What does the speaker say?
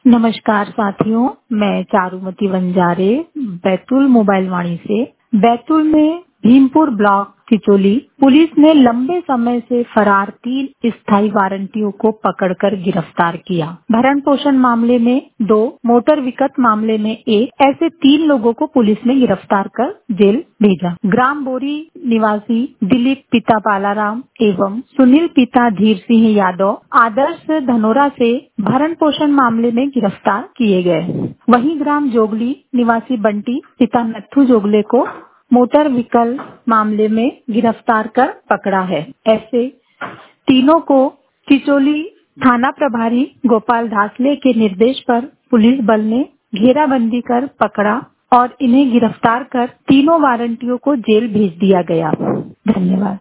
नमस्कार साथियों, मैं चारुमती वंजारे बैतूल मोबाइल वाणी से। बैतूल में भीमपुर ब्लॉक चिचोली पुलिस ने लंबे समय से फरार 3 स्थायी वारंटियों को पकड़कर गिरफ्तार किया। भरण पोषण मामले में 2, मोटर विकट मामले में 1, ऐसे 3 लोगों को पुलिस ने गिरफ्तार कर जेल भेजा। ग्राम बोरी निवासी दिलीप पिता बालाराम एवं सुनील पिता धीर सिंह यादव आदर्श धनोरा से भरण पोषण मामले में गिरफ्तार किए गए। वहीं ग्राम जोगली निवासी बंटी पिता नत्थू जोगले को मोटर व्हीकल मामले में गिरफ्तार कर पकड़ा है। ऐसे तीनों को चिचोली थाना प्रभारी गोपाल धासले के निर्देश पर पुलिस बल ने घेराबंदी कर पकड़ा और इन्हें गिरफ्तार कर तीनों वारंटियों को जेल भेज दिया गया। धन्यवाद।